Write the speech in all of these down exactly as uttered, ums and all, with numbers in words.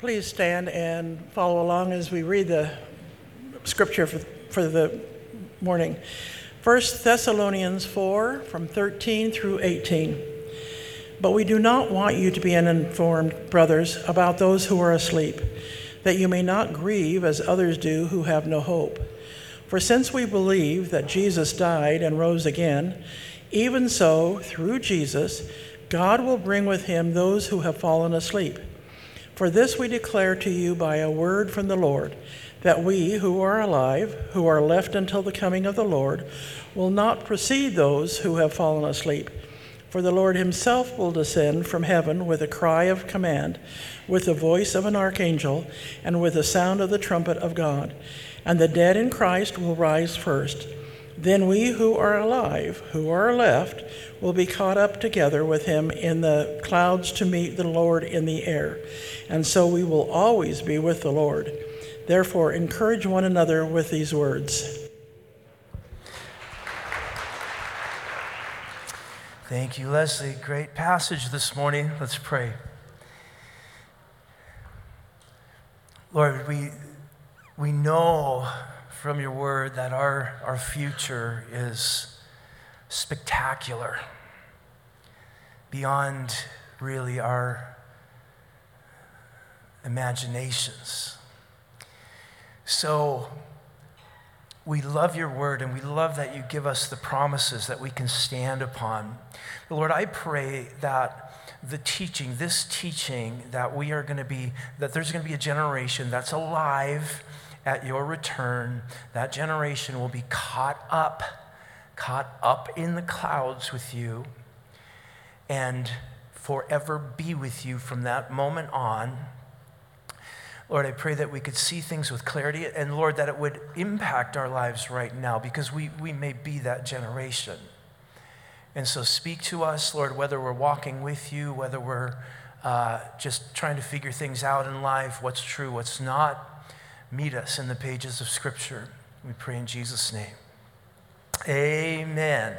Please stand and follow along as we read the scripture for, for the morning. First Thessalonians four, from thirteen through eighteen. But we do not want you to be uninformed, brothers, about those who are asleep, that you may not grieve as others do who have no hope. For since we believe that Jesus died and rose again, even so, through Jesus, God will bring with him those who have fallen asleep. For this we declare to you by a word from the Lord, that we who are alive, who are left until the coming of the Lord, will not precede those who have fallen asleep. For the Lord himself will descend from heaven with a cry of command, with the voice of an archangel, and with the sound of the trumpet of God. And the dead in Christ will rise first. Then we who are alive, who are left, will be caught up together with him in the clouds to meet the Lord in the air. And so we will always be with the Lord. Therefore, encourage one another with these words. Thank you, Leslie. Great passage this morning. Let's pray. Lord, we, we know from your word that our, our future is spectacular, beyond really our imaginations. So we love your word, and we love that you give us the promises that we can stand upon. But Lord, I pray that the teaching, this teaching, that we are going to be, that there's going to be a generation that's alive at your return. That generation will be caught up, caught up in the clouds with you, and forever be with you from that moment on. Lord, I pray that we could see things with clarity, and Lord, that it would impact our lives right now, because we, we may be that generation. And so speak to us, Lord, whether we're walking with you, whether we're uh, just trying to figure things out in life, what's true, what's not. Meet us in the pages of Scripture. We pray in Jesus' name. Amen.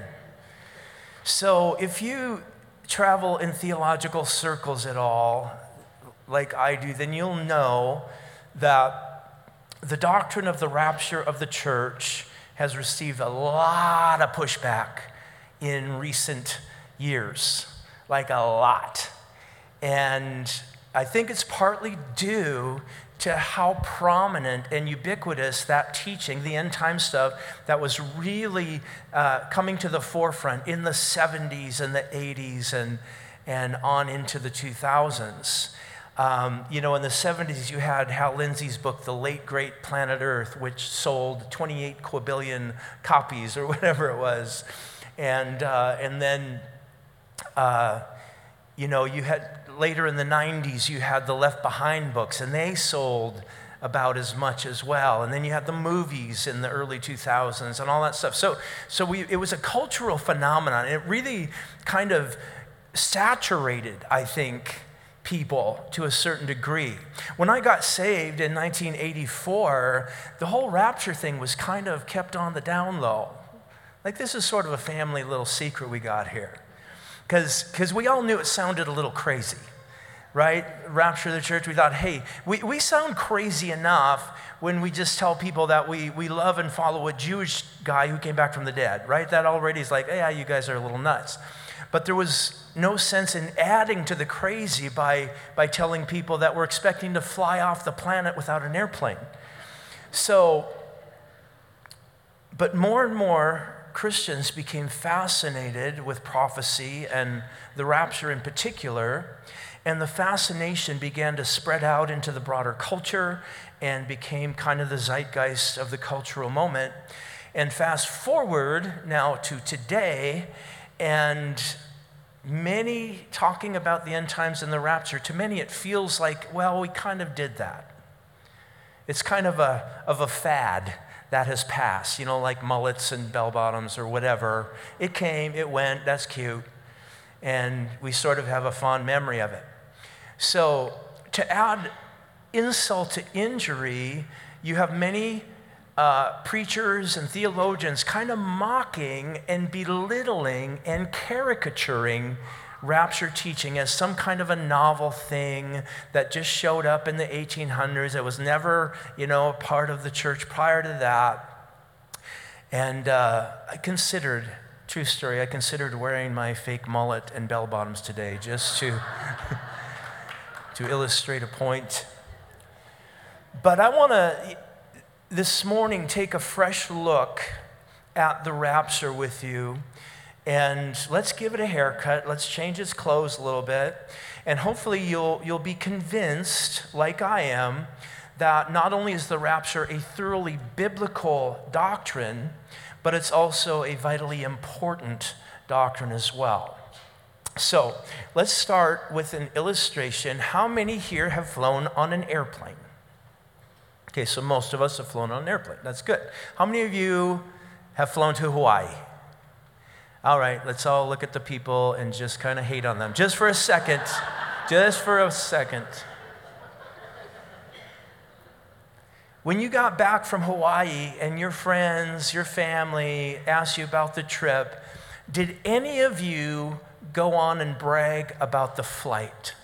So if you travel in theological circles at all, like I do, then you'll know that the doctrine of the rapture of the church has received a lot of pushback in recent years, like a lot. And I think it's partly due to how prominent and ubiquitous that teaching, the end time stuff, that was really uh, coming to the forefront in the seventies and the eighties and, and on into the two thousands. Um, you know, in the seventies, you had Hal Lindsey's book, The Late Great Planet Earth, which sold twenty-eight quadrillion copies or whatever it was. And, uh, and then, uh, you know, you had, later in the nineties, you had the Left Behind books, and they sold about as much as well. And then you had the movies in the early two thousands and all that stuff. So, so we, it was a cultural phenomenon. It really kind of saturated, I think, people to a certain degree. When I got saved in nineteen eighty-four, the whole rapture thing was kind of kept on the down low. Like, this is sort of a family little secret we got here. Because because we all knew it sounded a little crazy, right? Rapture of the church, we thought, hey, we, we sound crazy enough when we just tell people that we, we love and follow a Jewish guy who came back from the dead, right? That already is like, yeah, you guys are a little nuts. But there was no sense in adding to the crazy by, by telling people that we're expecting to fly off the planet without an airplane. So, but more and more Christians became fascinated with prophecy and the rapture in particular, and the fascination began to spread out into the broader culture and became kind of the zeitgeist of the cultural moment. And fast forward now to today, and many talking about the end times and the rapture, to many it feels like, well, we kind of did that. It's kind of a, of a fad that has passed, you know, like mullets and bell-bottoms or whatever. It came, it went, that's cute, and we sort of have a fond memory of it. So to add insult to injury, you have many uh, preachers and theologians kind of mocking and belittling and caricaturing rapture teaching as some kind of a novel thing that just showed up in the eighteen hundreds. It was never, you know, a part of the church prior to that. And uh, I considered, true story, I considered wearing my fake mullet and bell bottoms today just to, to illustrate a point. But I want to, this morning, take a fresh look at the rapture with you. And let's give it a haircut. Let's change its clothes a little bit. And hopefully you'll, you'll be convinced, like I am, that not only is the rapture a thoroughly biblical doctrine, but it's also a vitally important doctrine as well. So let's start with an illustration. How many here have flown on an airplane? Okay, so most of us have flown on an airplane. That's good. How many of you have flown to Hawaii? All right, let's all look at the people and just kind of hate on them. Just for a second. Just for a second. When you got back from Hawaii and your friends, your family asked you about the trip, did any of you go on and brag about the flight?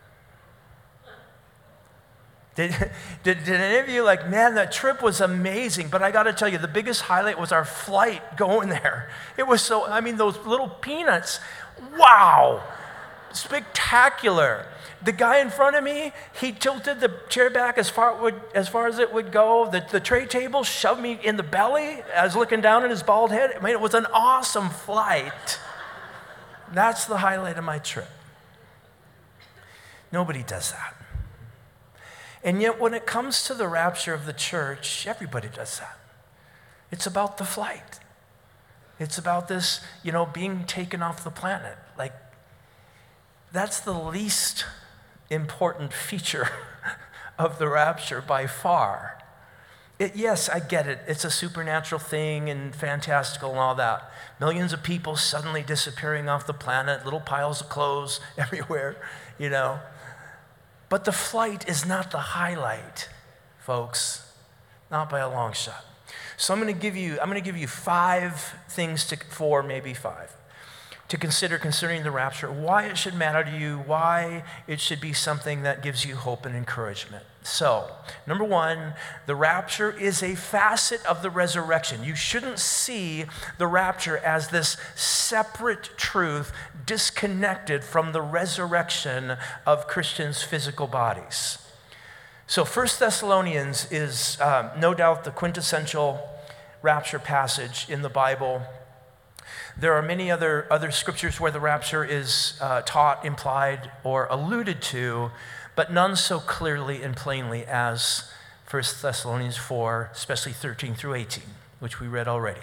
Did, did, did any of you like, man, that trip was amazing, but I got to tell you, the biggest highlight was our flight going there. It was so, I mean, those little peanuts, wow, spectacular. The guy in front of me, he tilted the chair back as far, it would, as, far as it would go. The, the tray table shoved me in the belly. I was looking down at his bald head. I mean, it was an awesome flight. That's the highlight of my trip. Nobody does that. And yet when it comes to the rapture of the church, everybody does that. It's about the flight. It's about this, you know, being taken off the planet. Like, that's the least important feature of the rapture by far. It, yes, I get it. It's a supernatural thing and fantastical and all that. Millions of people suddenly disappearing off the planet, little piles of clothes everywhere, you know. But the flight is not the highlight, folks, not by a long shot. So I'm going to give you, I'm going to give you five things to, four, maybe five, to consider concerning the rapture, why it should matter to you, why it should be something that gives you hope and encouragement. So, number one, the rapture is a facet of the resurrection. You shouldn't see the rapture as this separate truth disconnected from the resurrection of Christians' physical bodies. So First Thessalonians is um, no doubt the quintessential rapture passage in the Bible. There are many other, other scriptures where the rapture is uh, taught, implied, or alluded to, but none so clearly and plainly as First Thessalonians four, especially thirteen through eighteen, which we read already.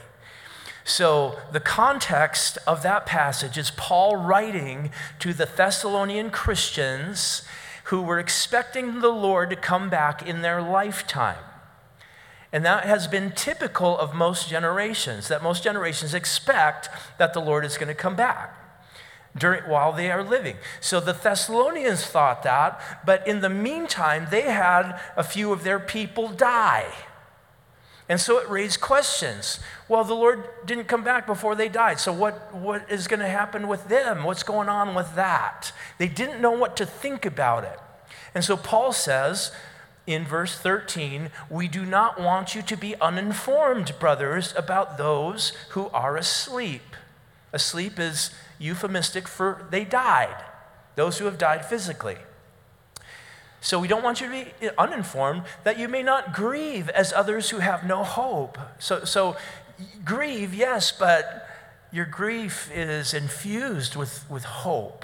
So the context of that passage is Paul writing to the Thessalonian Christians who were expecting the Lord to come back in their lifetime. And that has been typical of most generations, that most generations expect that the Lord is going to come back during, while they are living. So the Thessalonians thought that, but in the meantime, they had a few of their people die. And so it raised questions. Well, the Lord didn't come back before they died, so what, what is going to happen with them? What's going on with that? They didn't know what to think about it. And so Paul says, in verse thirteen, we do not want you to be uninformed, brothers, about those who are asleep. Asleep is euphemistic for they died, those who have died physically. So we don't want you to be uninformed, that you may not grieve as others who have no hope. So, so grieve, yes, but your grief is infused with, with hope.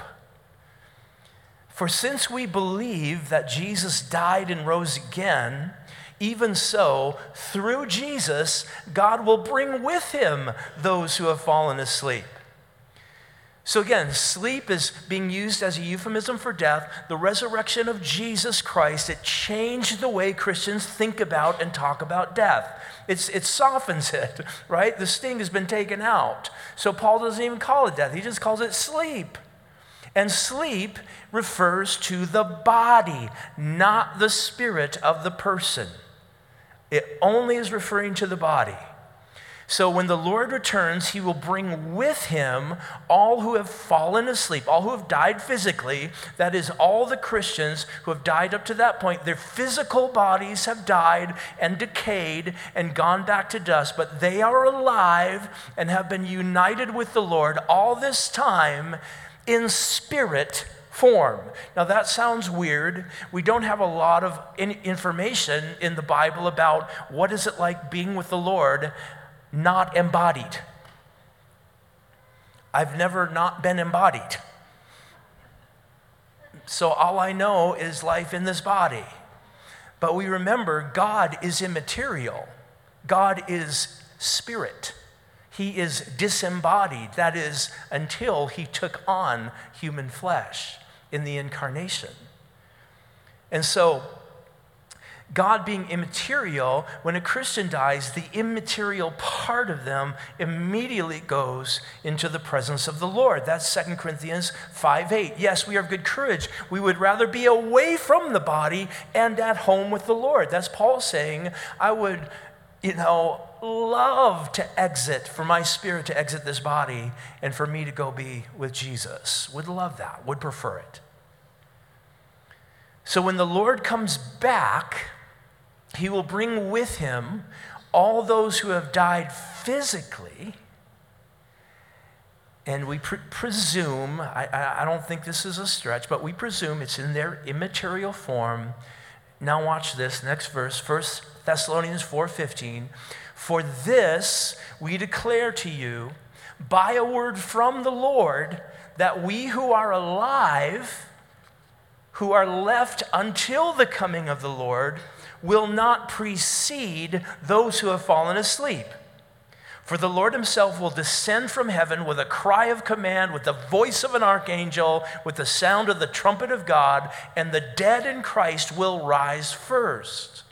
For since we believe that Jesus died and rose again, even so, through Jesus, God will bring with him those who have fallen asleep. So again, sleep is being used as a euphemism for death. The resurrection of Jesus Christ, it changed the way Christians think about and talk about death. It's, it softens it, right? The sting has been taken out. So Paul doesn't even call it death. He just calls it sleep. And sleep refers to the body, not the spirit of the person. It only is referring to the body. So when the Lord returns, he will bring with him all who have fallen asleep, all who have died physically. That is, all the Christians who have died up to that point. Their physical bodies have died and decayed and gone back to dust, but they are alive and have been united with the Lord all this time in spirit form. Now that sounds weird. We don't have a lot of information in the Bible about what is it like being with the Lord not embodied. I've never not been embodied. So all I know is life in this body. But we remember God is immaterial. God is spirit. He is disembodied. That is, until he took on human flesh in the incarnation. And so God being immaterial, when a Christian dies, the immaterial part of them immediately goes into the presence of the Lord. That's Second Corinthians five eight. Yes, we are of good courage. We would rather be away from the body and at home with the Lord. That's Paul saying, I would, you know, love to exit, for my spirit to exit this body and for me to go be with Jesus. Would love that, would prefer it. So when the Lord comes back, he will bring with him all those who have died physically. And we pre- presume, I, I don't think this is a stretch, but we presume it's in their immaterial form. Now watch this, next verse, First Thessalonians four fifteen. For this we declare to you by a word from the Lord, that we who are alive, who are left until the coming of the Lord, will not precede those who have fallen asleep. For the Lord himself will descend from heaven with a cry of command, with the voice of an archangel, with the sound of the trumpet of God, and the dead in Christ will rise first.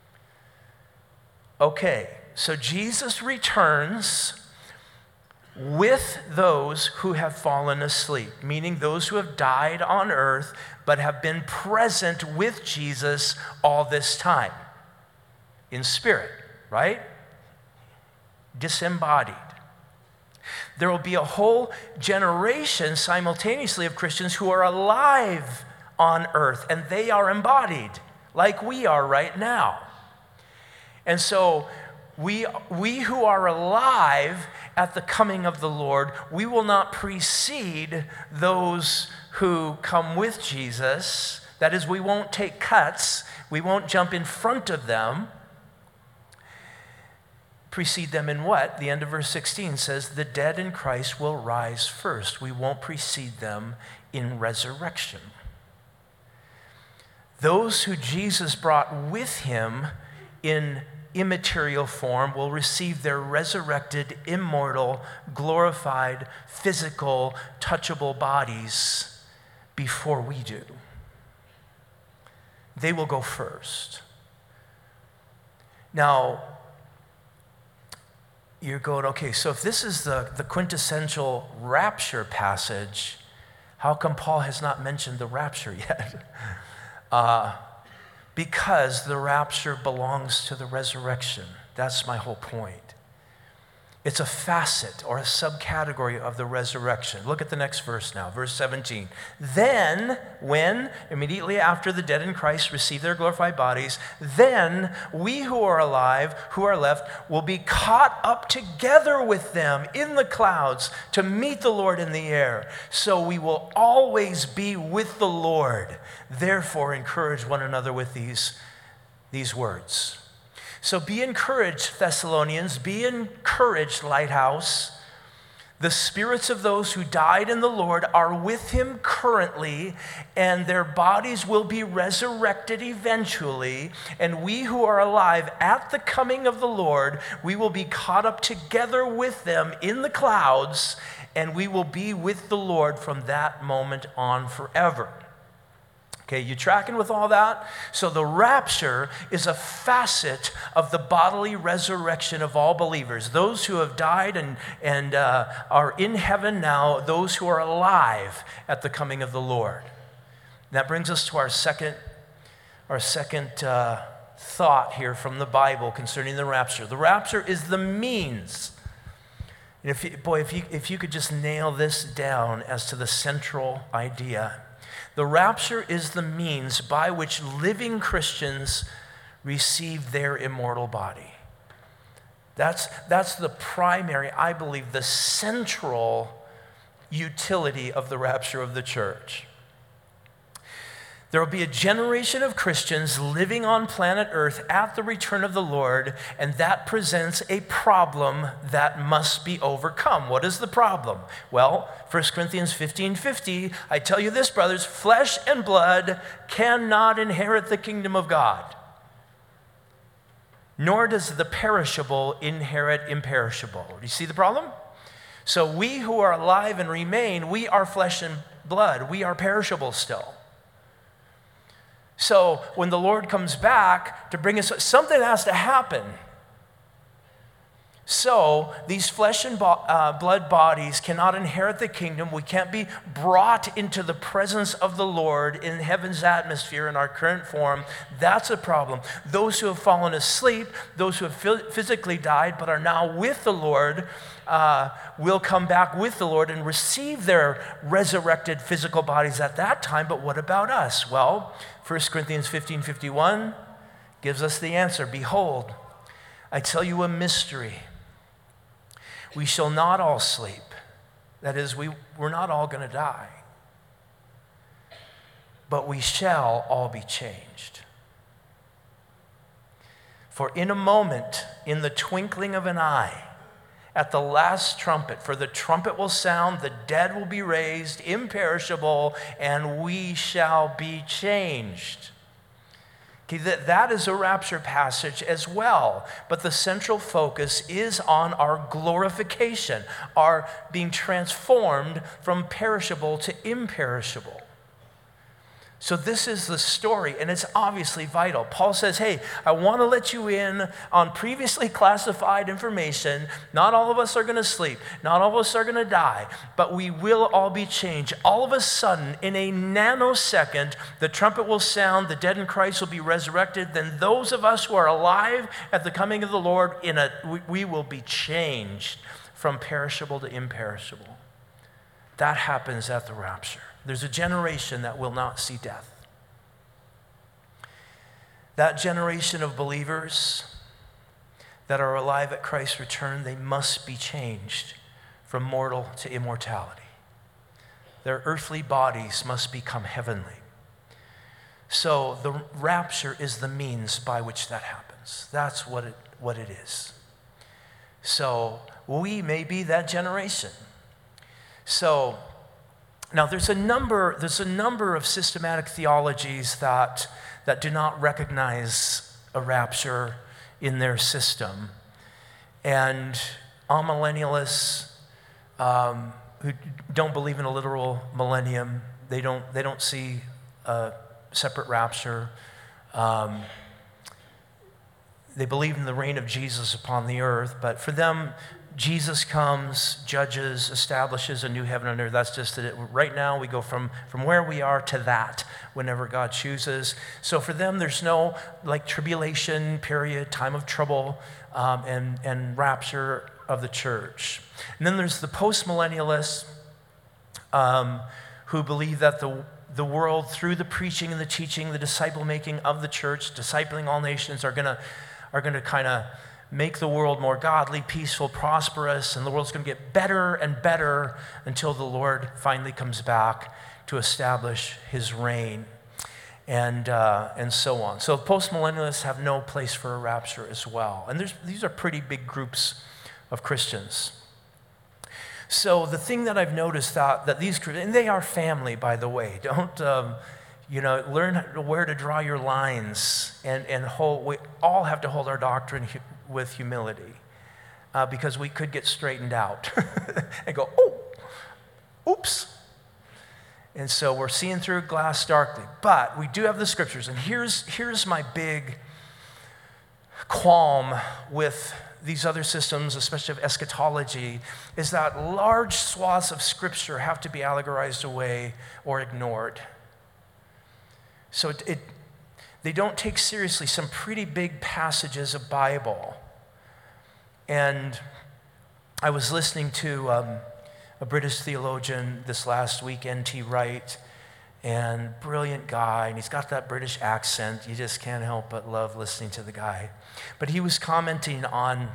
Okay, so Jesus returns with those who have fallen asleep, meaning those who have died on earth but have been present with Jesus all this time in spirit, right? Disembodied. There will be a whole generation simultaneously of Christians who are alive on earth, and they are embodied like we are right now. And so we, we who are alive at the coming of the Lord, we will not precede those who come with Jesus. That is, we won't take cuts. We won't jump in front of them. Precede them in what? The end of verse sixteen says, the dead in Christ will rise first. We won't precede them in resurrection. Those who Jesus brought with him in immaterial form will receive their resurrected, immortal, glorified, physical, touchable bodies before we do. They will go first. Now, you're going, okay, so if this is the, the quintessential rapture passage, how come Paul has not mentioned the rapture yet? uh, Because the rapture belongs to the resurrection. That's my whole point. It's a facet or a subcategory of the resurrection. Look at the next verse now, verse seventeen. Then, when, immediately after the dead in Christ receive their glorified bodies, then we who are alive, who are left, will be caught up together with them in the clouds to meet the Lord in the air. So we will always be with the Lord. Therefore, encourage one another with these, these words. So be encouraged, Thessalonians. Be encouraged, Lighthouse. The spirits of those who died in the Lord are with him currently, and their bodies will be resurrected eventually. And we who are alive at the coming of the Lord, we will be caught up together with them in the clouds, and we will be with the Lord from that moment on forever. Okay, you tracking with all that? So the rapture is a facet of the bodily resurrection of all believers. Those who have died and, and uh, are in heaven now, those who are alive at the coming of the Lord. That brings us to our second, our second uh, thought here from the Bible concerning the rapture. The rapture is the means. And if you, boy, if you, if you could just nail this down as to the central idea. The rapture is the means by which living Christians receive their immortal body. That's, that's the primary, I believe, the central utility of the rapture of the church. There will be a generation of Christians living on planet Earth at the return of the Lord, and that presents a problem that must be overcome. What is the problem? Well, First Corinthians fifteen fifty, I tell you this, brothers, flesh and blood cannot inherit the kingdom of God, nor does the perishable inherit imperishable. Do you see the problem? So we who are alive and remain, we are flesh and blood. We are perishable still. So when the Lord comes back to bring us, something has to happen. So these flesh and bo- uh, blood bodies cannot inherit the kingdom. We can't be brought into the presence of the Lord in heaven's atmosphere in our current form. That's a problem. Those who have fallen asleep, those who have physically died but are now with the Lord, uh, will come back with the Lord and receive their resurrected physical bodies at that time. But what about us? Well, First Corinthians fifteen fifty-one gives us the answer. Behold, I tell you a mystery. We shall not all sleep. That is, we, we're not all going to die. But we shall all be changed. For in a moment, in the twinkling of an eye, at the last trumpet, for the trumpet will sound, the dead will be raised, imperishable, and we shall be changed. Okay, that, that is a rapture passage as well, but the central focus is on our glorification, our being transformed from perishable to imperishable. So this is the story, and it's obviously vital. Paul says, hey, I want to let you in on previously classified information. Not all of us are going to sleep. Not all of us are going to die, but we will all be changed. All of a sudden, in a nanosecond, the trumpet will sound, the dead in Christ will be resurrected. Then those of us who are alive at the coming of the Lord, in a, we, we will be changed from perishable to imperishable. That happens at the rapture. There's a generation that will not see death. That generation of believers that are alive at Christ's return, they must be changed from mortal to immortality. Their earthly bodies must become heavenly. So the rapture is the means by which that happens. That's what it, what it is. So we may be that generation. So now, there's a number, there's a number of systematic theologies that, that do not recognize a rapture in their system. And amillennialists um, who don't believe in a literal millennium, they don't, they don't see a separate rapture. Um, they believe in the reign of Jesus upon the earth, but for them, Jesus comes, judges, establishes a new heaven and earth. That's just it. Right now, we go from, from where we are to that whenever God chooses. So for them, there's no like tribulation period, time of trouble, um, and, and rapture of the church. And then there's the postmillennialists um, who believe that the, the world, through the preaching and the teaching, the disciple making of the church, discipling all nations, are gonna are gonna kind of make the world more godly, peaceful, prosperous, and the world's going to get better and better until the Lord finally comes back to establish his reign, and uh, and so on. So postmillennialists have no place for a rapture as well. And there's, these are pretty big groups of Christians. So the thing that I've noticed that, that these groups, and they are family, by the way, don't... Um, You know, learn where to draw your lines, and, and hold, we all have to hold our doctrine hu- with humility, uh, because we could get straightened out and go, oh, oops. And so we're seeing through glass darkly. But we do have the scriptures, and here's, here's my big qualm with these other systems, especially of eschatology, is that large swaths of scripture have to be allegorized away or ignored. So it, it, they don't take seriously some pretty big passages of Bible. And I was listening to um, a British theologian this last week, N T Wright, and brilliant guy, and he's got that British accent. You just can't help but love listening to the guy. But he was commenting on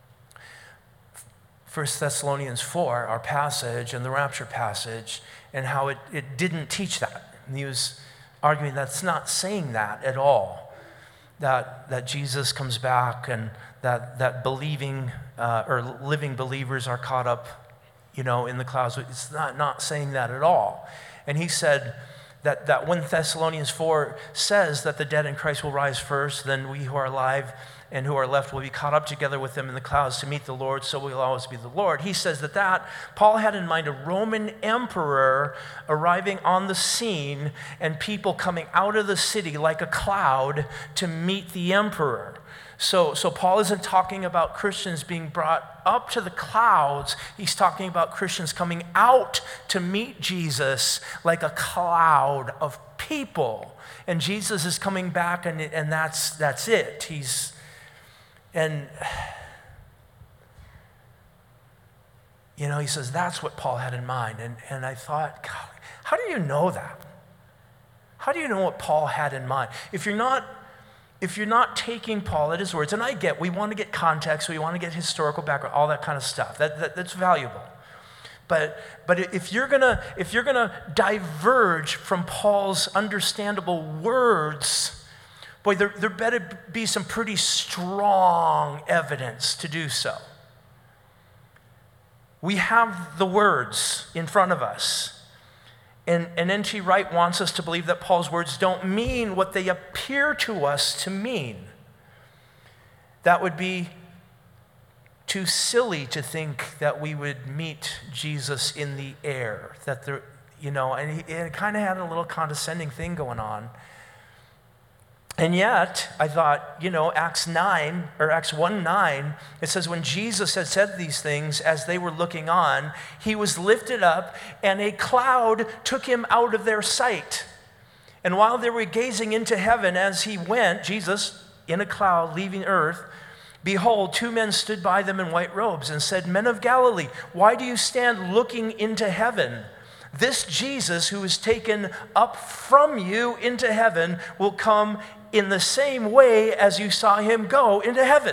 First Thessalonians four, our passage, and the rapture passage, and how it, it didn't teach that. And he was arguing that's not saying that at all, that, that Jesus comes back and that, that believing uh, or living believers are caught up, you know, in the clouds. It's not, not saying that at all. And he said that, that when Thessalonians four says that the dead in Christ will rise first, then we who are alive and who are left will be caught up together with them in the clouds to meet the Lord, so we'll always be the Lord. He says that that, Paul had in mind a Roman emperor arriving on the scene and people coming out of the city like a cloud to meet the emperor. So, so Paul isn't talking about Christians being brought up to the clouds. He's talking about Christians coming out to meet Jesus like a cloud of people. And Jesus is coming back, and, and that's, that's it. He's, and, you know, he says that's what Paul had in mind. And, and I thought, God, how do you know that? How do you know what Paul had in mind? If you're not If you're not taking Paul at his words, and I get, we want to get context, we want to get historical background, all that kind of stuff. That, that that's valuable. But but if you're gonna if you're gonna diverge from Paul's understandable words, boy, there there better be some pretty strong evidence to do so. We have the words in front of us. And, and N T Wright wants us to believe that Paul's words don't mean what they appear to us to mean. That would be too silly to think that we would meet Jesus in the air. That there, you know, and, he, and it kind of had a little condescending thing going on. And yet, I thought, you know, Acts nine, or Acts one nine, it says, when Jesus had said these things, as they were looking on, he was lifted up, and a cloud took him out of their sight. And while they were gazing into heaven as he went, Jesus, in a cloud, leaving earth, behold, two men stood by them in white robes and said, Men of Galilee, why do you stand looking into heaven? This Jesus who is taken up from you into heaven will come in the same way as you saw him go into heaven.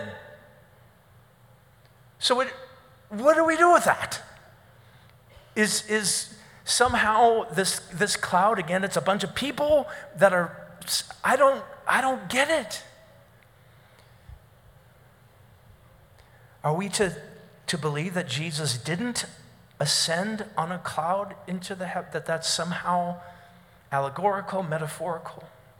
So it, what do we do with that? Is, is somehow this, this cloud, again, it's a bunch of people that are, I don't, I don't get it. Are we to, to believe that Jesus didn't ascend on a cloud into the heaven, that that's somehow allegorical, metaphorical?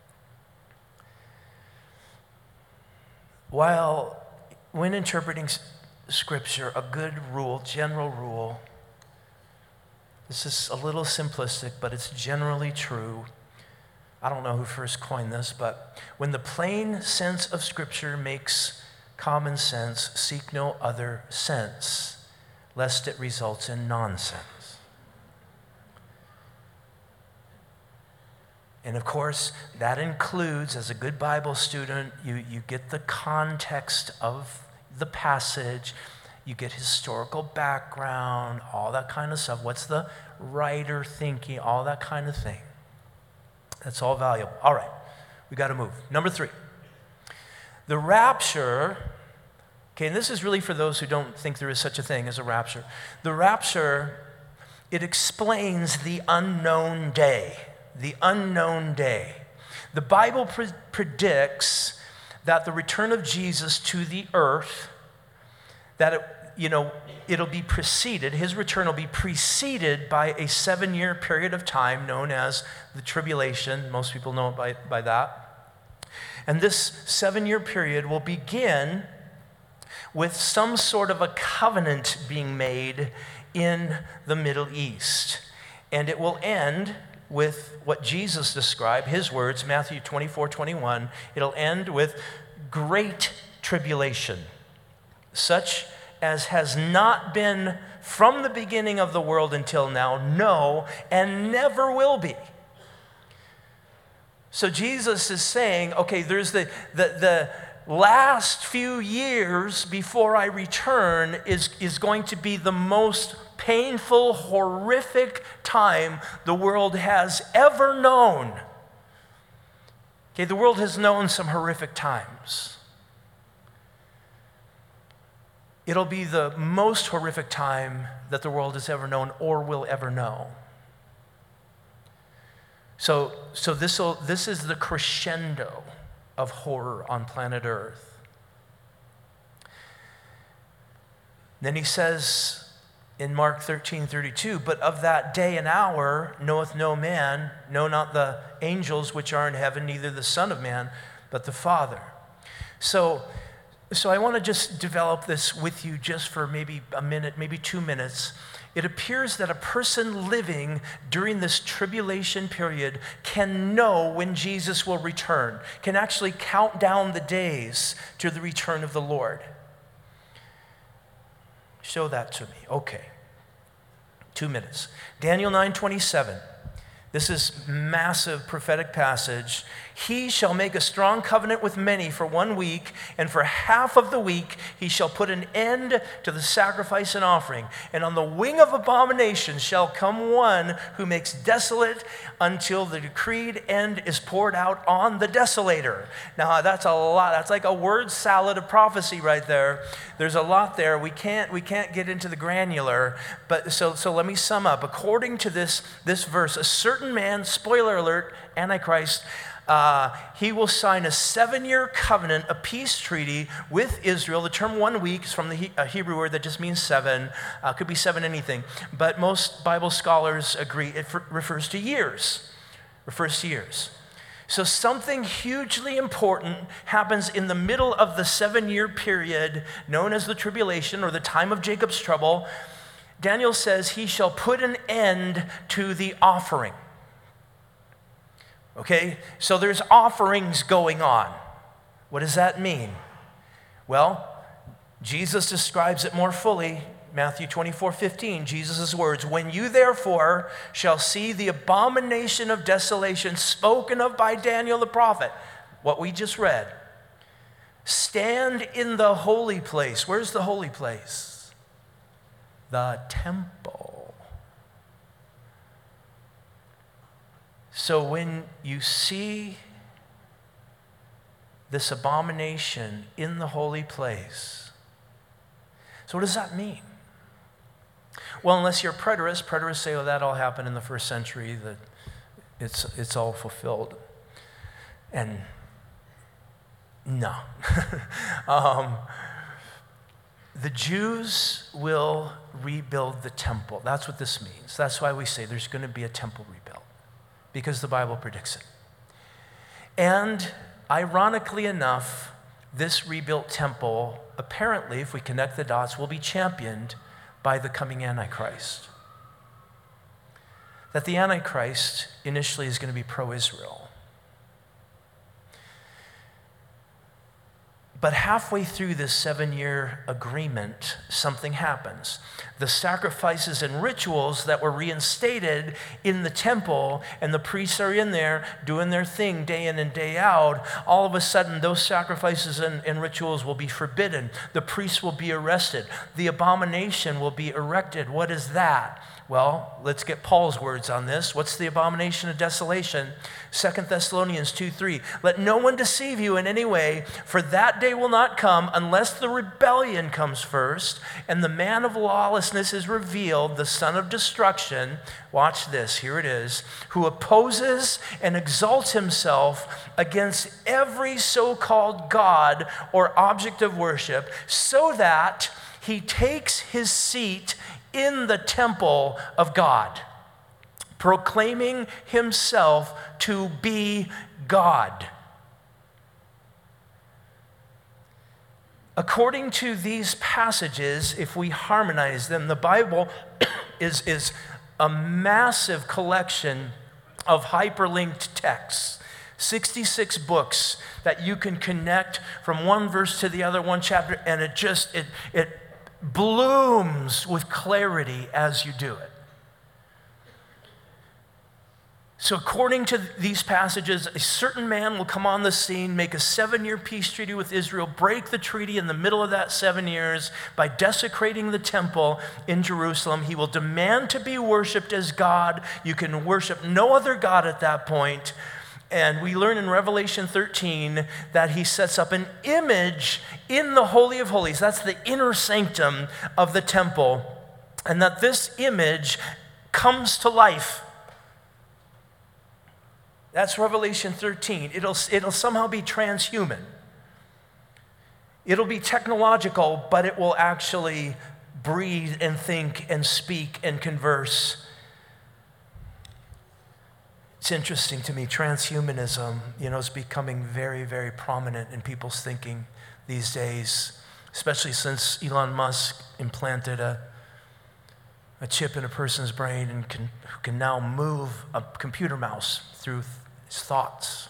While, when interpreting Scripture, a good rule, general rule, this is a little simplistic, but it's generally true. I don't know who first coined this, but when the plain sense of Scripture makes common sense, seek no other sense, lest it results in nonsense. And of course, that includes, as a good Bible student, you, you get the context of the passage, you get historical background, all that kind of stuff. What's the writer thinking, all that kind of thing. That's all valuable. All right, we got to move. Number three, the rapture. Okay, and this is really for those who don't think there is such a thing as a rapture. The rapture, it explains the unknown day. The unknown day. The Bible pre- predicts that the return of Jesus to the earth, that it, you know, it'll be preceded, his return will be preceded by a seven-year period of time known as the tribulation. Most people know it by, by that. And this seven-year period will begin with some sort of a covenant being made in the Middle East. And it will end with what Jesus described, his words, Matthew twenty-four twenty-one. It'll end with great tribulation, such as has not been from the beginning of the world until now, no, and never will be. So Jesus is saying, okay, there's the, the, the last few years before I return is, is going to be the most painful, horrific time the world has ever known. Okay, the world has known some horrific times. It'll be the most horrific time that the world has ever known or will ever know. So, so this will, this is the crescendo of horror on planet Earth. Then he says in Mark thirteen thirty-two, but of that day and hour knoweth no man, no not the angels which are in heaven, neither the Son of Man, but the Father. So, so I want to just develop this with you just for maybe a minute, maybe two minutes. It appears that a person living during this tribulation period can know when Jesus will return, can actually count down the days to the return of the Lord. Show that to me. Okay. Two minutes. Daniel nine twenty-seven. This is massive prophetic passage. He shall make a strong covenant with many for one week, and for half of the week he shall put an end to the sacrifice and offering. And on the wing of abomination shall come one who makes desolate until the decreed end is poured out on the desolator. Now that's a lot. That's like a word salad of prophecy right there. There's a lot there. We can't we can't get into the granular, but so so let me sum up. According to this this verse, a certain man, spoiler alert, Antichrist, Uh, he will sign a seven-year covenant, a peace treaty with Israel. The term one week is from the he- a Hebrew word that just means seven. Uh, could be seven anything. But most Bible scholars agree it f- refers to years. Refers to years. So something hugely important happens in the middle of the seven-year period known as the tribulation or the time of Jacob's trouble. Daniel says he shall put an end to the offering. Okay, so there's offerings going on. What does that mean? Well, Jesus describes it more fully. Matthew twenty-four fifteen, Jesus' words, when you therefore shall see the abomination of desolation spoken of by Daniel the prophet, what we just read, stand in the holy place. Where's the holy place? The temple. So when you see this abomination in the holy place, so what does that mean? Well, unless you're a preterist, preterists say, oh, that all happened in the first century, that it's, it's all fulfilled. And no. um, the Jews will rebuild the temple. That's what this means. That's why we say there's going to be a temple rebuilt. Because the Bible predicts it. And ironically enough, this rebuilt temple, apparently, if we connect the dots, will be championed by the coming Antichrist. That the Antichrist initially is going to be pro-Israel. But halfway through this seven-year agreement, something happens. The sacrifices and rituals that were reinstated in the temple, and the priests are in there doing their thing day in and day out, all of a sudden those sacrifices and, and rituals will be forbidden. The priests will be arrested. The abomination will be erected. What is that? Well, let's get Paul's words on this. What's the abomination of desolation? Second Thessalonians two three. Let no one deceive you in any way, for that day will not come unless the rebellion comes first, and the man of lawlessness is revealed, the son of destruction. Watch this, here it is. Who opposes and exalts himself against every so-called God or object of worship, so that he takes his seat in the temple of God, proclaiming himself to be God. According to these passages, if we harmonize them, the Bible is, is a massive collection of hyperlinked texts. sixty-six books that you can connect from one verse to the other, one chapter, and it just, it, it blooms with clarity as you do it. So according to these passages, a certain man will come on the scene, make a seven-year peace treaty with Israel, break the treaty in the middle of that seven years by desecrating the temple in Jerusalem. He will demand to be worshiped as God. You can worship no other God at that point. And we learn in Revelation thirteen that he sets up an image in the Holy of Holies. That's the inner sanctum of the temple. And that this image comes to life. That's Revelation thirteen. It'll, it'll somehow be transhuman. It'll be technological, but it will actually breathe and think and speak and converse. It's interesting to me, transhumanism, you know, is becoming very, very prominent in people's thinking these days, especially since Elon Musk implanted a, a chip in a person's brain and can, who can now move a computer mouse through his thoughts.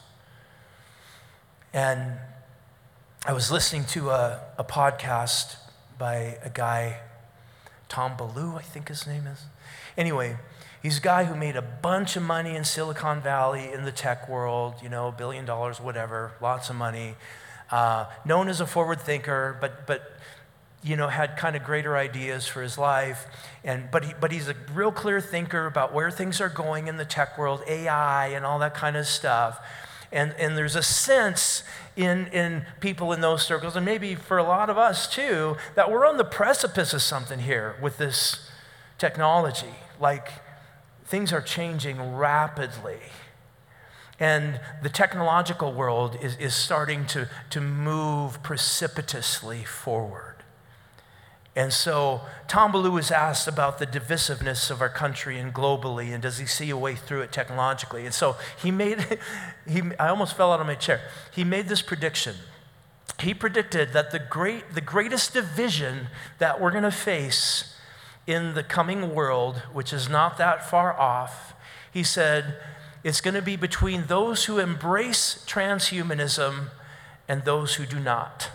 And I was listening to a, a podcast by a guy, Tom Ballou, I think his name is. Anyway, he's a guy who made a bunch of money in Silicon Valley in the tech world, you know, a billion dollars, whatever, lots of money. Uh, known as a forward thinker, but but you know, had kind of greater ideas for his life. And but he, but he's a real clear thinker about where things are going in the tech world, A I and all that kind of stuff. And and there's a sense in in people in those circles, and maybe for a lot of us too, that we're on the precipice of something here with this technology. Like, things are changing rapidly. And the technological world is, is starting to, to move precipitously forward. And so Tom Ballou was asked about the divisiveness of our country and globally, and does he see a way through it technologically? And so he made, he, I almost fell out of my chair. He made this prediction. He predicted that the great, the greatest division that we're going to face in the coming world, which is not that far off, he said, it's going to be between those who embrace transhumanism and those who do not.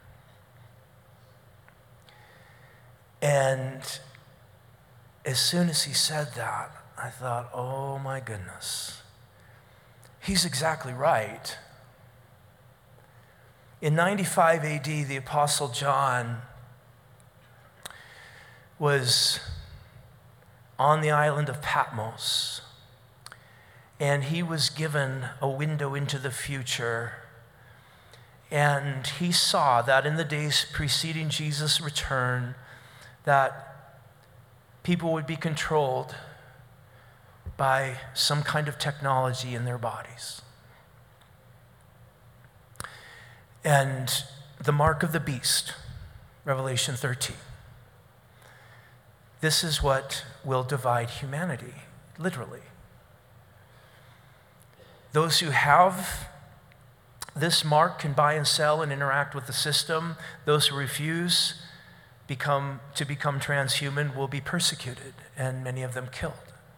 And as soon as he said that, I thought, oh my goodness, he's exactly right. In ninety-five A D, the Apostle John was on the island of Patmos, and he was given a window into the future. And he saw that in the days preceding Jesus' return, that people would be controlled by some kind of technology in their bodies. And the mark of the beast, Revelation thirteen. This is what will divide humanity, literally. Those who have this mark can buy and sell and interact with the system. Those who refuse become, to become transhuman will be persecuted, and many of them killed.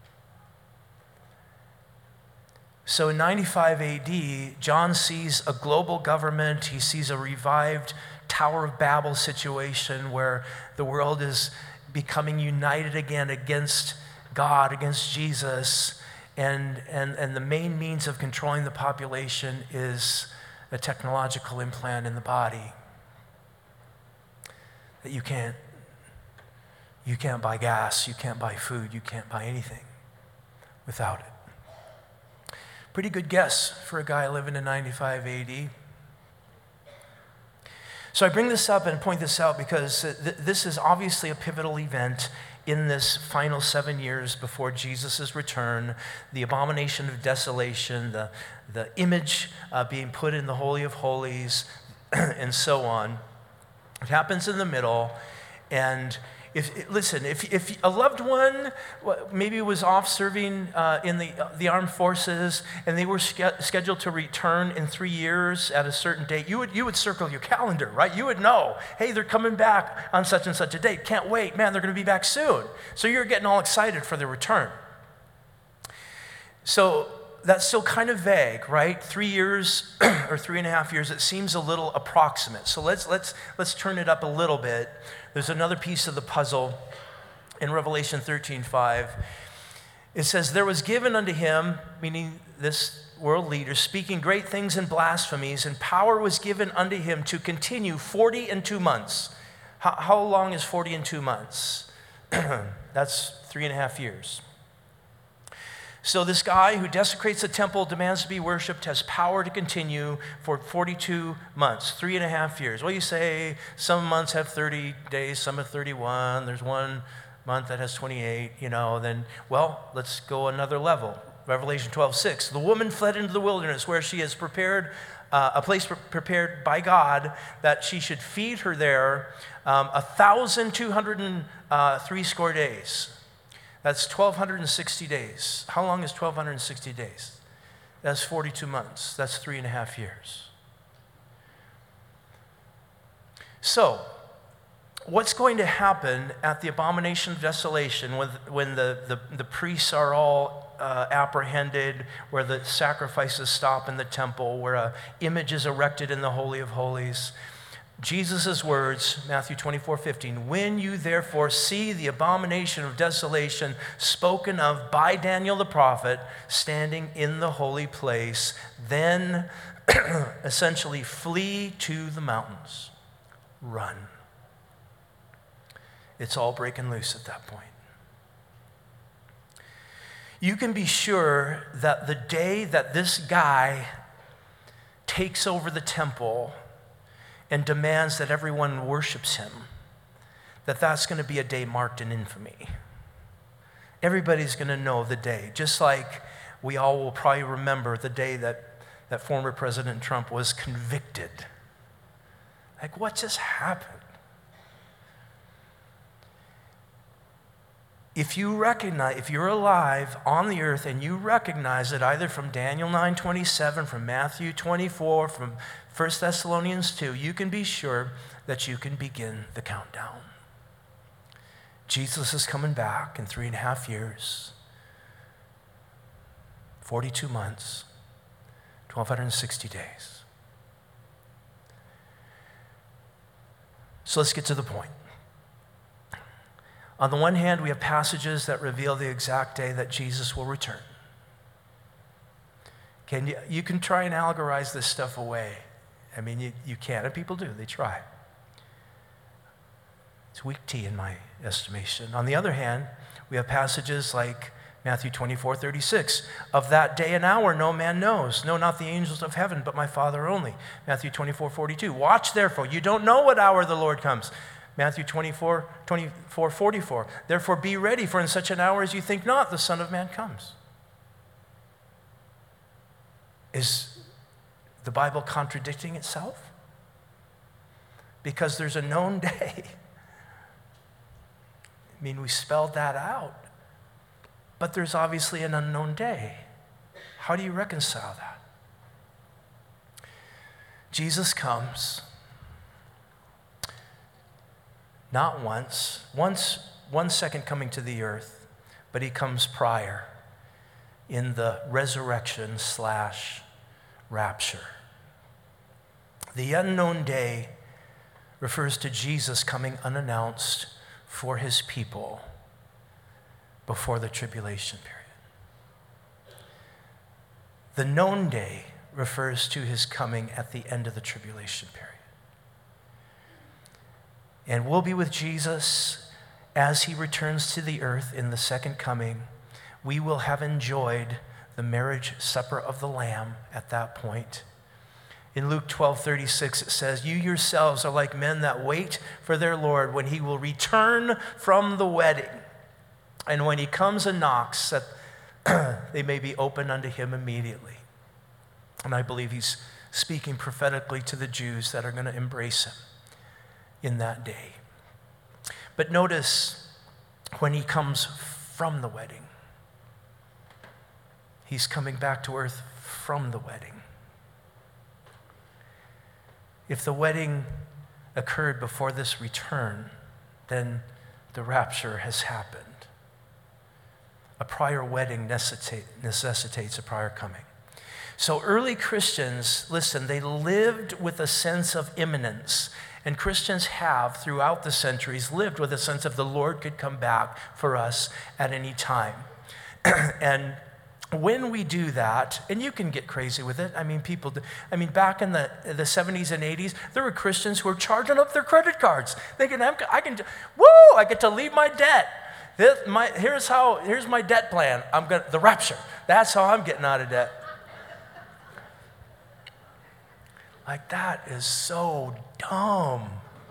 So in ninety-five A D, John sees a global government. He sees a revived Tower of Babel situation where the world is becoming united again against God, against Jesus, and, and, and the main means of controlling the population is a technological implant in the body. That you can't, you can't buy gas, you can't buy food, you can't buy anything without it. Pretty good guess for a guy living in ninety-five A D. So I bring this up and point this out because th- this is obviously a pivotal event in this final seven years before Jesus' return, the abomination of desolation, the, the image uh, being put in the Holy of Holies, and so on. It happens in the middle, and if listen, if if a loved one maybe was off serving uh, in the the armed forces, and they were ske- scheduled to return in three years at a certain date, you would you would circle your calendar, right? You would know, hey, they're coming back on such and such a date. Can't wait, man, they're going to be back soon. So you're getting all excited for their return. So that's still kind of vague, right? Three years or three and a half years, it seems a little approximate. So let's let's let's turn it up a little bit. There's another piece of the puzzle in Revelation thirteen five. It says, there was given unto him, meaning this world leader, speaking great things and blasphemies, and power was given unto him to continue forty and two months. How, how long is forty and two months? That's three and a half years. So this guy who desecrates the temple, demands to be worshipped, has power to continue for forty-two months, three and a half years. Well, you say some months have thirty days, some have thirty-one. There's one month that has twenty-eight, you know, then, well, let's go another level. Revelation twelve six, the woman fled into the wilderness where she has prepared uh, a place pre- prepared by God that she should feed her there um, a thousand two hundred and uh, three score days. That's twelve sixty days. How long is twelve sixty days? That's forty-two months. That's three and a half years. So, what's going to happen at the abomination of desolation when, when the, the, the priests are all uh, apprehended, where the sacrifices stop in the temple, where an image is erected in the Holy of Holies? Jesus' words, Matthew twenty-four fifteen, when you therefore see the abomination of desolation spoken of by Daniel the prophet standing in the holy place, then essentially flee to the mountains. Run. It's all breaking loose at that point. You can be sure that the day that this guy takes over the temple and demands that everyone worships him, that that's going to be a day marked in infamy. Everybody's going to know the day, just like we all will probably remember the day that, that former President Trump was convicted. Like, what just happened? If you recognize, if you're alive on the earth and you recognize it either from Daniel nine twenty-seven, from Matthew twenty-four, from First Thessalonians two, you can be sure that you can begin the countdown. Jesus is coming back in three and a half years, forty-two months, twelve sixty days. So let's get to the point. On the one hand, we have passages that reveal the exact day that Jesus will return. Can you, you can try and allegorize this stuff away. I mean, you, you can, and people do. They try. It's weak tea in my estimation. On the other hand, we have passages like Matthew twenty-four thirty-six. Of that day and hour no man knows, no, not the angels of heaven, but my Father only. Matthew twenty-four forty-two. Watch therefore, you don't know what hour the Lord comes. Matthew twenty-four forty-four. Therefore be ready, for in such an hour as you think not, the Son of Man comes. Is the Bible contradicting itself? Because there's a known day. I mean, we spelled that out. But there's obviously an unknown day. How do you reconcile that? Jesus comes not once, once, one second coming to the earth, but he comes prior in the resurrection slash rapture. The unknown day refers to Jesus coming unannounced for his people before the tribulation period. The known day refers to his coming at the end of the tribulation period. And we'll be with Jesus as he returns to the earth in the second coming. We will have enjoyed the marriage supper of the Lamb at that point. In Luke twelve thirty-six, it says, you yourselves are like men that wait for their Lord when he will return from the wedding. And when he comes and knocks, that they may be open unto him immediately. And I believe he's speaking prophetically to the Jews that are going to embrace him in that day. But notice when he comes from the wedding, he's coming back to earth from the wedding. If the wedding occurred before this return, then the rapture has happened. A prior wedding necessitate, necessitates a prior coming. So early Christians, listen, they lived with a sense of imminence. And Christians have, throughout the centuries, lived with a sense of the Lord could come back for us at any time. And when we do that, and you can get crazy with it. I mean, people do. I mean, back in the, the seventies and eighties, there were Christians who were charging up their credit cards. Thinking, I'm, I can, woo, I get to leave my debt. This, my, here's how, here's my debt plan. I'm gonna, the rapture. That's how I'm getting out of debt. Like, that is so dumb.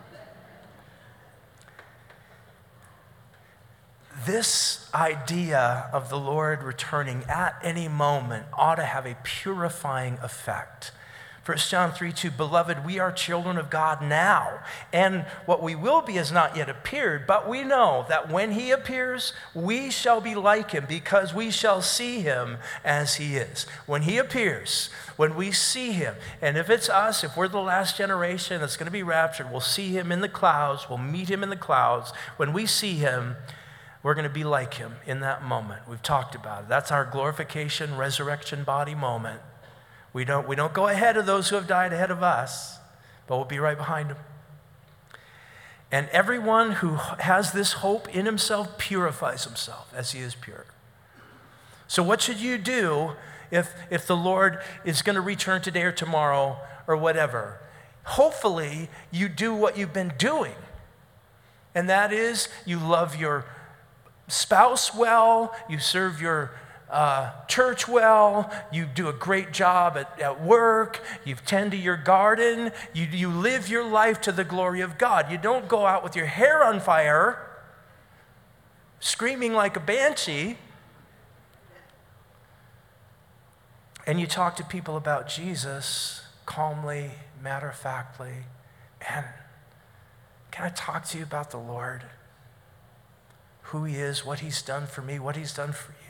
This idea of the Lord returning at any moment ought to have a purifying effect. First John three two, beloved, we are children of God now, and what we will be has not yet appeared, but we know that when he appears, we shall be like him, because we shall see him as he is. When he appears, when we see him, and if it's us, if we're the last generation that's going to be raptured, we'll see him in the clouds, we'll meet him in the clouds. When we see him, we're going to be like him in that moment. We've talked about it. That's our glorification, resurrection body moment. We don't, we don't go ahead of those who have died ahead of us, but we'll be right behind them. And everyone who has this hope in himself purifies himself as he is pure. So what should you do if, if the Lord is going to return today or tomorrow or whatever? Hopefully, you do what you've been doing. And that is, you love your spouse well, you serve your uh, church well, you do a great job at, at work, you tend to your garden, you, you live your life to the glory of God. You don't go out with your hair on fire, screaming like a banshee, and you talk to people about Jesus calmly, matter-of-factly. Man, can I talk to you about the Lord? Who he is, what he's done for me, what he's done for you.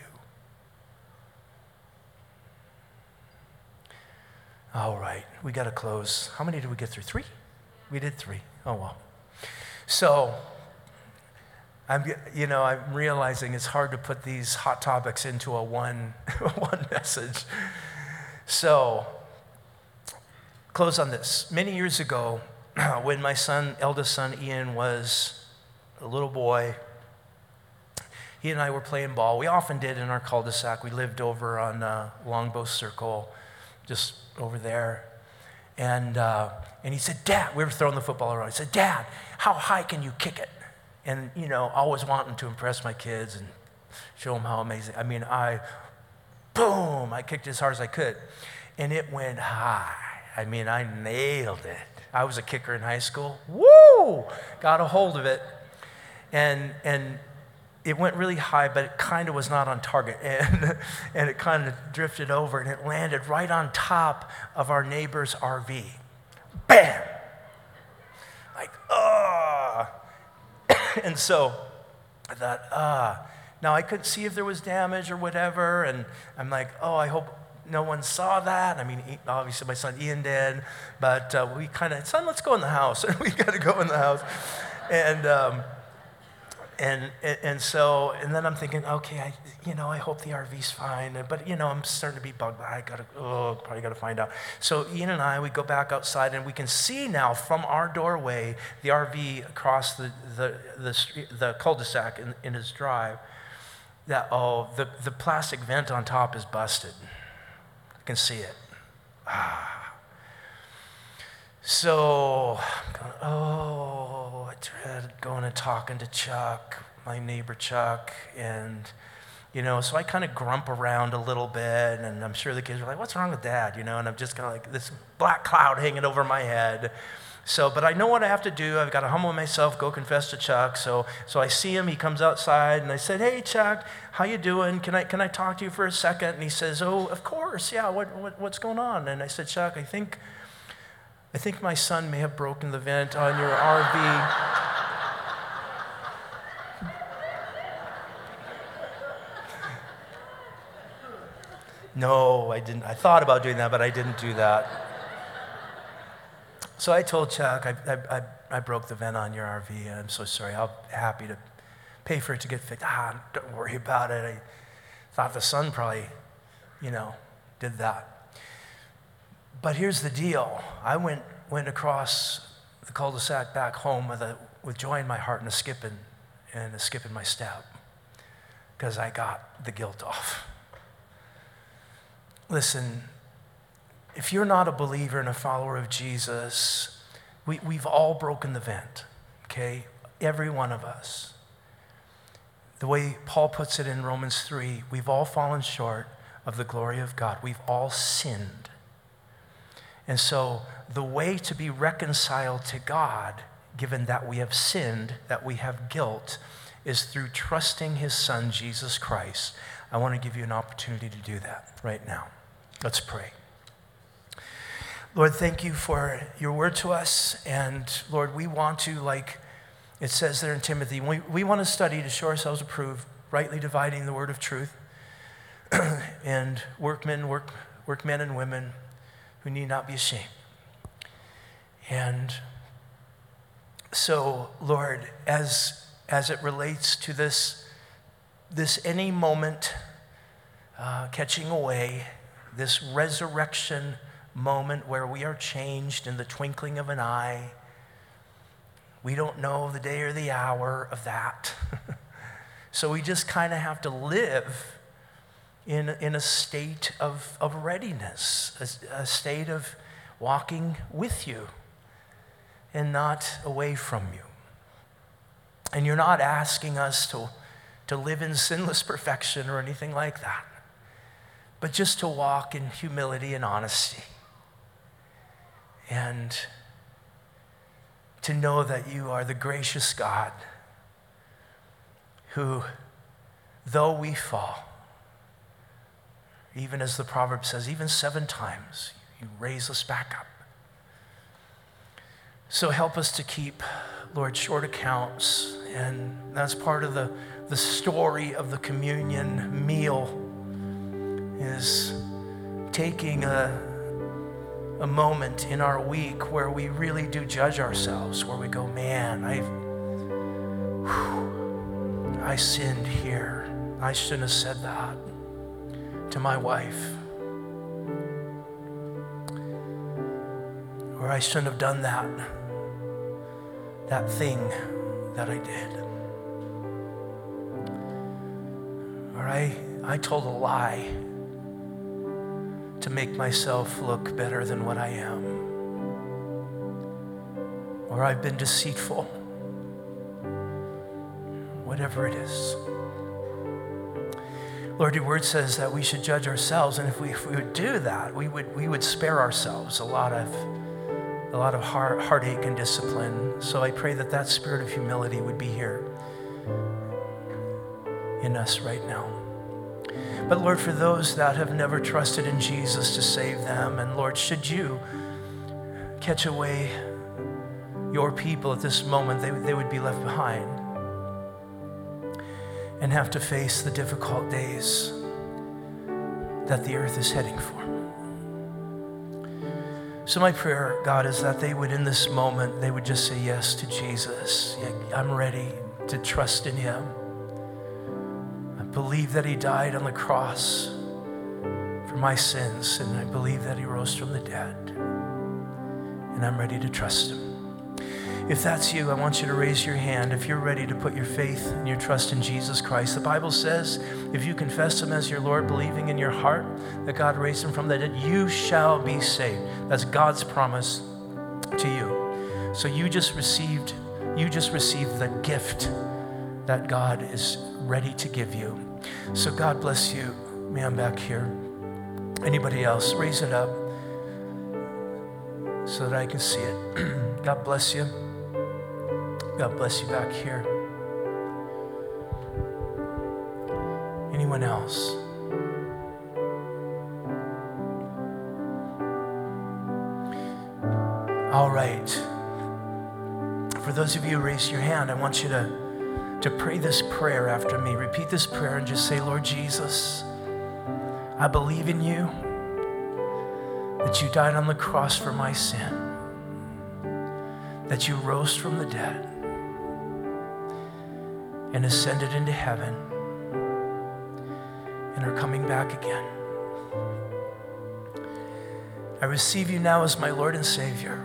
All right, we got to close. How many did we get through? Three? We did three. Oh, well. So, I'm, you know, I'm realizing it's hard to put these hot topics into a one, one message. So, close on this. Many years ago, when my son, eldest son, Ian, was a little boy, he and I were playing ball. We often did in our cul-de-sac. We lived over on uh, Longbow Circle, just over there. And uh, and he said, Dad, we were throwing the football around. He said, Dad, how high can you kick it? And, you know, always wanting to impress my kids and show them how amazing. I mean, I, boom, I kicked as hard as I could. And it went high. I mean, I nailed it. I was a kicker in high school. Woo! Got a hold of it. And, and, it went really high, but it kind of was not on target. And, and it kind of drifted over, and it landed right on top of our neighbor's R V. Bam! Like, ah! And so I thought, ah. Now, I couldn't see if there was damage or whatever, and I'm like, oh, I hope no one saw that. I mean, obviously my son Ian did, but uh, we kind of, son, let's go in the house. And we got to go in the house. And... Um, And, and so, and then I'm thinking, okay, I, you know, I hope the R V's fine. But, you know, I'm starting to be bugged. I got to, oh, probably got to find out. So Ian and I, we go back outside, and we can see now from our doorway the R V across the the the, street, the cul-de-sac in, in his drive. That, oh, the, the plastic vent on top is busted. I can see it. Ah. So, I'm going, oh, I dread going and talking to Chuck, my neighbor Chuck, and, you know, so I kind of grump around a little bit, and I'm sure the kids are like, what's wrong with Dad, you know, and I'm just kind of like this black cloud hanging over my head. So, but I know what I have to do. I've got to humble myself, go confess to Chuck. So, so I see him, he comes outside, and I said, hey, Chuck, how you doing? Can I, can I talk to you for a second? And he says, oh, of course, yeah, what, what what's going on? And I said, Chuck, I think... I think my son may have broken the vent on your R V. No, I didn't. I thought about doing that, but I didn't do that. So I told Chuck, I, I, I, I broke the vent on your R V, and I'm so sorry. I'll be happy to pay for it to get fixed. Ah, don't worry about it. I thought the son probably, you know, did that. But here's the deal. I went went across the cul-de-sac back home with a with joy in my heart and a skip in, and a skip in my step. because I got the guilt off. Listen, if you're not a believer and a follower of Jesus, we, we've all broken the vent, okay? Every one of us. The way Paul puts it in Romans three, we've all fallen short of the glory of God. We've all sinned. And so the way to be reconciled to God, given that we have sinned, that we have guilt, is through trusting his son, Jesus Christ. I want to give you an opportunity to do that right now. Let's pray. Lord, thank you for your word to us. And Lord, we want to, like it says there in Timothy, we, we want to study to show ourselves approved, rightly dividing the word of truth, and workmen, work, workmen and women who need not be ashamed. And so, Lord, as, as it relates to this, this any moment uh, catching away, this resurrection moment where we are changed in the twinkling of an eye, we don't know the day or the hour of that. So we just kind of have to live in, in a state of, of readiness, a, a state of walking with you and not away from you. And you're not asking us to, to live in sinless perfection or anything like that, but just to walk in humility and honesty. And to know that you are the gracious God who, though we fall, even as the proverb says, even seven times, you raise us back up. So help us to keep, Lord, short accounts. And that's part of the, the story of the communion meal, is taking a a moment in our week where we really do judge ourselves, where we go, man, I, I sinned here. I shouldn't have said that to my wife. Or I shouldn't have done that, that thing that I did. Or I, I told a lie to make myself look better than what I am. Or I've been deceitful. Whatever it is. Lord, your word says that we should judge ourselves, and if we, if we would do that, we would, we would spare ourselves a lot of, a lot of heart, heartache and discipline. So I pray that that spirit of humility would be here in us right now. But Lord, for those that have never trusted in Jesus to save them, and Lord, should you catch away your people at this moment, they, they would be left behind and have to face the difficult days that the earth is heading for. So my prayer, God, is that they would, in this moment, they would just say yes to Jesus. I'm ready to trust in him. Believe that he died on the cross for my sins, and I believe that he rose from the dead, and I'm ready to trust him. If that's you, I want you to raise your hand if you're ready to put your faith and your trust in Jesus Christ. The Bible says if you confess him as your Lord, believing in your heart that God raised him from the dead, you shall be saved. That's God's promise to you. So you just received, you just received the gift that God is ready to give you. So God bless you, man back here. Anybody else, raise it up so that I can see it. God bless you. God bless you back here. Anyone else? All right. For those of you who raised your hand, I want you to to pray this prayer after me. Repeat this prayer and just say, Lord Jesus, I believe in you, that you died on the cross for my sin, that you rose from the dead and ascended into heaven and are coming back again. I receive you now as my Lord and Savior.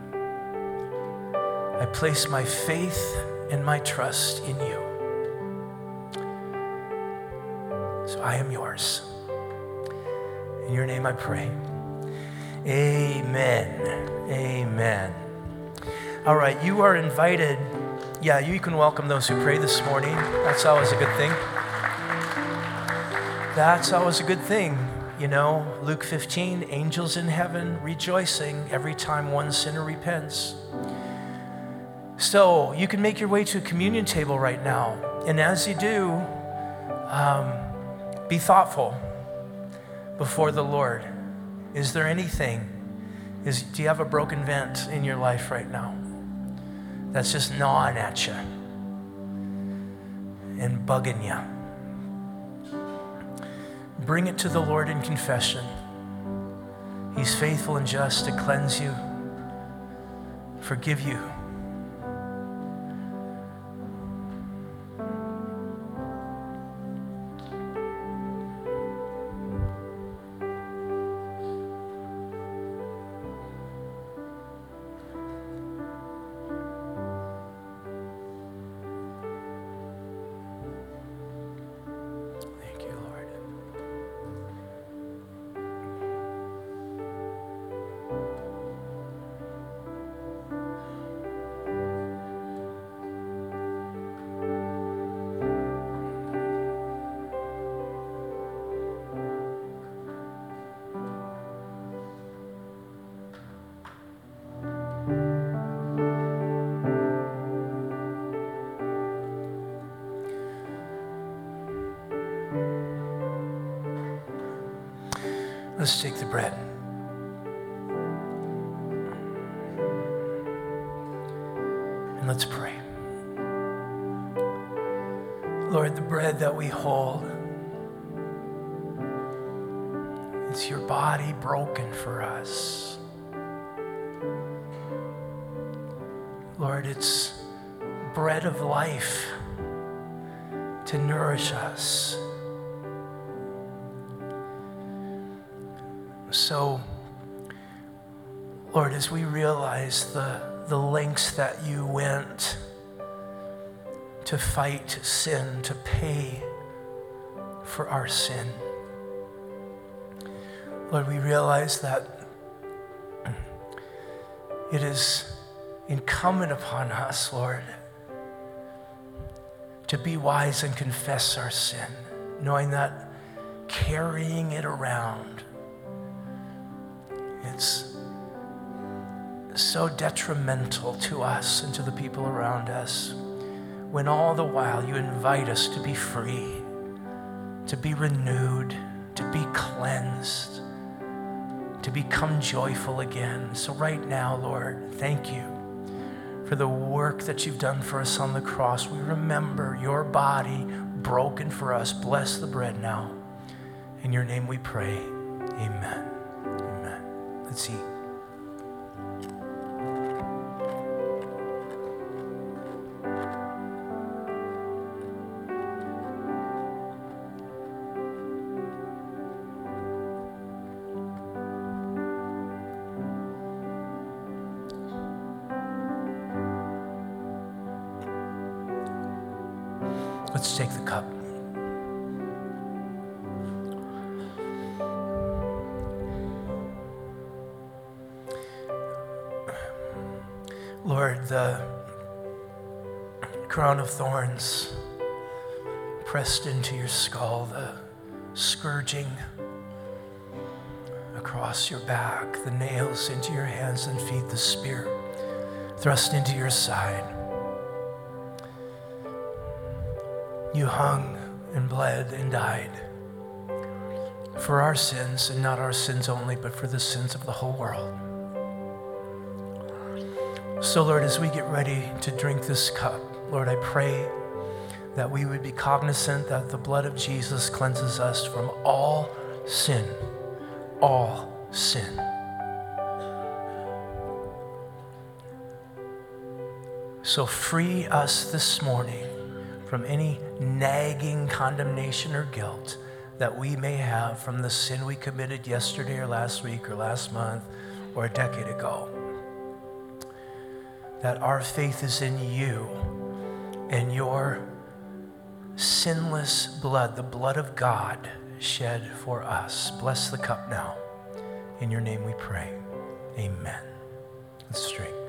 I place my faith and my trust in you. So I am yours. In your name I pray. Amen. Amen. All right, you are invited. Yeah, you can welcome those who pray this morning. That's always a good thing. That's always a good thing. You know, Luke fifteen, angels in heaven rejoicing every time one sinner repents. So you can make your way to a communion table right now. And as you do, um, be thoughtful before the Lord. Is there anything? Is, do you have a broken vent in your life right now that's just gnawing at you and bugging you? Bring it to the Lord in confession. He's faithful and just to cleanse you, forgive you. Let's take the bread. And let's pray. Lord, the bread that we hold, it's your body broken for us. Lord, it's bread of life to nourish us. So, Lord, as we realize the, the lengths that you went to fight sin, to pay for our sin, Lord, we realize that it is incumbent upon us, Lord, to be wise and confess our sin, knowing that carrying it around, it's so detrimental to us and to the people around us, when all the while you invite us to be free, to be renewed, to be cleansed, to become joyful again. So right now, Lord, thank you for the work that you've done for us on the cross. We remember your body broken for us. Bless the bread now. In your name we pray. Amen. Amen. Let's eat. Let's take the cup. Lord, the crown of thorns pressed into your skull, the scourging across your back, the nails into your hands and feet, the spear thrust into your side. You hung and bled and died for our sins, and not our sins only, but for the sins of the whole world. So, Lord, as we get ready to drink this cup, Lord, I pray that we would be cognizant that the blood of Jesus cleanses us from all sin, all sin. So free us this morning from any nagging condemnation or guilt that we may have from the sin we committed yesterday or last week or last month or a decade ago. That our faith is in you and your sinless blood, the blood of God shed for us. Bless the cup now. In your name we pray. Amen. Let's drink.